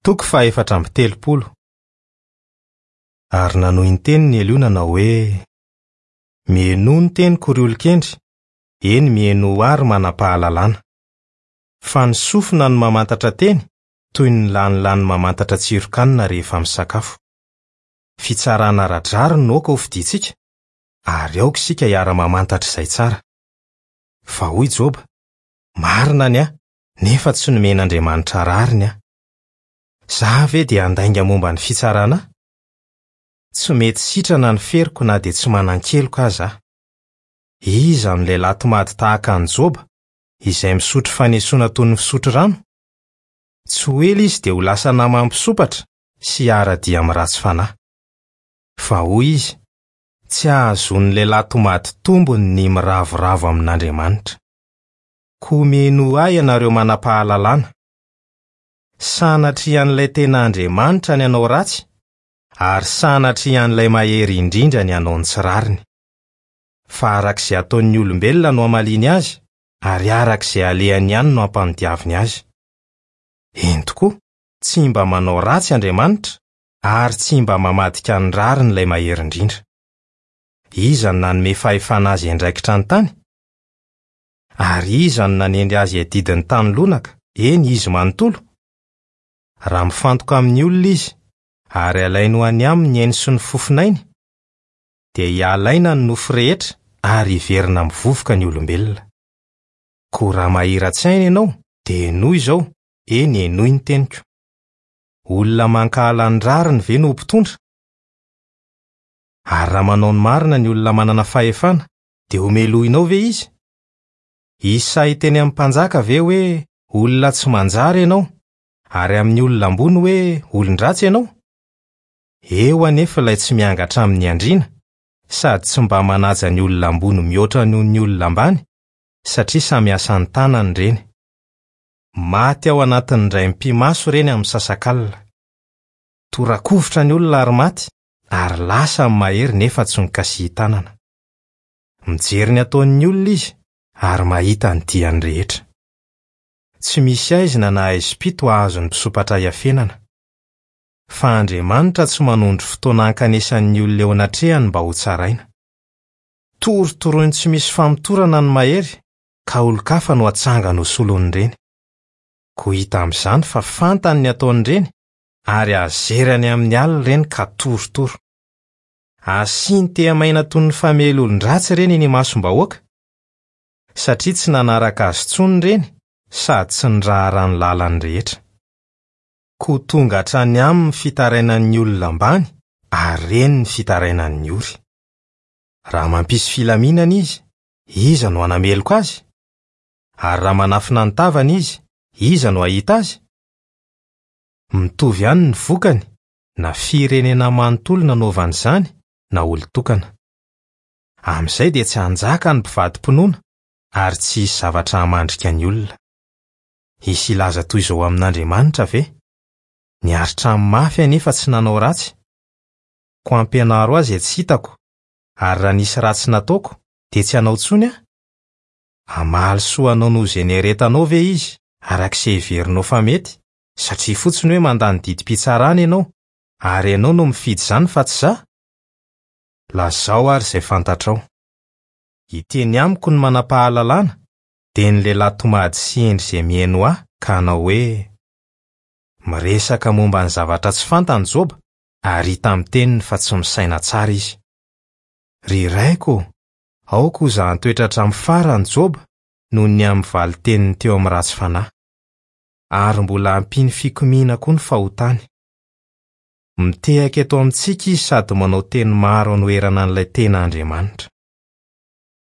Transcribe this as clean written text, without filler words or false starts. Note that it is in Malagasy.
Toko 430. Ary nanohy ny teniny Eliona hoe: mieno ny teniko ry olon-kendry, eny mieno ary manam-pahalalana. Fa ny sofina no mamantatra teny, toy ny lanilany mamantatra tsiron-kanina rehefa misakafo. Fitsarana radrary no aoka ho fidintsika, ary aoka isika hiara-mamantatra izay tsara. Fa hoy Joba: marina ny aho, nefa tsy nomen'Andriamanitra rariny aho. Zaho ve dia handainga momba ny fitsarana? Tsy mety sitrana ny feriko na dia tsy manan-keloka aza aho. Iza no lehilahy tomady tahaka an Joba, izay misotro fanesoana toy ny fisotro rano? Tsy ho ela izy dia ho lasa nama mampisopatra sy hiara-dia amin'ny ratsy fanahy. Fa hoy izy: tsy ahazon'ny lehilahy tomady tombony ny miravoravo amin'Andriamanitra. Koa mieno ahy ianareo manam-pahalalana. Sanatrian'ilay tena Andriamanitra ny hanao ratsy, ary sanatrian'ilay mahery indrindra ny hanao ny tsy rariny. Fa arak'izay ataon'ny olombelona no hamaliny azy, ary arak'izay alehany ihany no hampandiaviny azy. Eny tokoa, tsy mba manao ratsy Andriamanitra, ary tsy mba mamadika ny rarin'ilay mahery indrindra. Iza no nanome fahefana azy andraikitra ny tany? Ary iza no nanendry azy adidin'ny tany lonaka, eny izy manontolo? Raha mifantoka amin'ny olona izy, ary alainy ho any aminy ny ainy sy ny fofinainy, dia hialaina ny nofo rehetra ary hiverina mivovoka ny olombelona. Koa raha mahira-tsaina ianao, dia enoy izao, eny enoy ny teniko. Olona mankahala ny rariny ve no mpitondra? Ary raha manao ny marina ny olona manana fahefana, dia homelohinao ve izy? Isahy teny amin'ny mpanjaka ve hoe olona tsy manjary ianao, ary amin'ny olona ambony hoe olon-dratsy ianao? Eo anefa ilay tsy miangatra amin'ny andriana, sady tsy mba manaja ny olona ambony mihoatra noho ny olona ambany, satria samy asan'ny tanany ireny. Maty ao anatin'ny iray mpimaso ireny amin'ny sasakalina. Torakovitra ny olona ary maty, ary lasa amin'ny mahery nefa tsy nikasihy tanana. Mijery ny ataon'ny olona izy, ary mahita ny diany rehetra. Tsy misy aizina na aiza-pito ahazo ny mpisopatra hiafenana. Fa Andriamanitra tsy manondro fotoana ankanesan'ny olona eo anatrehany mba ho tsaraina. Torotoroiny tsy misy famitorana ny mahery, ka olon-kafa no hatsangana ho solon'ireny. Ko hita amin'izany fa fantany ny ataon'ireny, ary azerany amin'ny alina ireny ka torotoro. Asiany te-hamaina toy ny famely olon-dratsy ireny ny masom-bahoaka, satria tsy nanaraka azy tsony ireny, sady tsy nirahara ny lalany rehetra. Ko tonga hatrany amin'ny fitarainan'ny olona ambany, ary reny ny fitarainan'ny ory. Raha mampisy filaminana izy, iza no hanameloko azy? Ary raha manafina ny tavany izy, iza no hahita azy? Mitovy ihany ny vokany, na firenena manontolo nanaovana izany, na olon-tokana. Amin'izay dia tsy hanjaka ny mpivady-pinoana, ary tsy hisy zavatra hamandrika ny olona. Hisy ilaza toy izao amin'Andriamanitra ve? Niaritra amin'ny mafy anefa tsy nanao ratsy. Ko ampianaro azy tsy hitako, ary raha nisy ratsy nataoko, dia tsy hanao tsony aho? Hamaly soa anao noho izay nieretanao ve izy, arak'izay heverinao fa mety, satria fotsiny hoe mandany didim-pitsarana ianao, ary ianao no mifidy izany fa tsy izaho? Lazao ary izay fantatrao. Iteny amiko ny manam-pahalalana, dia ny lehilahy tomady sy endry izay mihaino ahy, ka hanao hoe: miresaka momba ny zavatra tsy fantany Joba, ary hita amin'ny teniny fa tsy misaina tsara izy. Ry raiko, ao koza hantoetra hatramin'ny farany Joba, noho ny amin'ny valiteniny teo amin'ny ratsy fanahy. Ary mbola ampiny fikomiana koa ny fahotany. Mitehaka eto amintsika izy sady manao teny maro anoherana an'ilay tena Andriamanitra.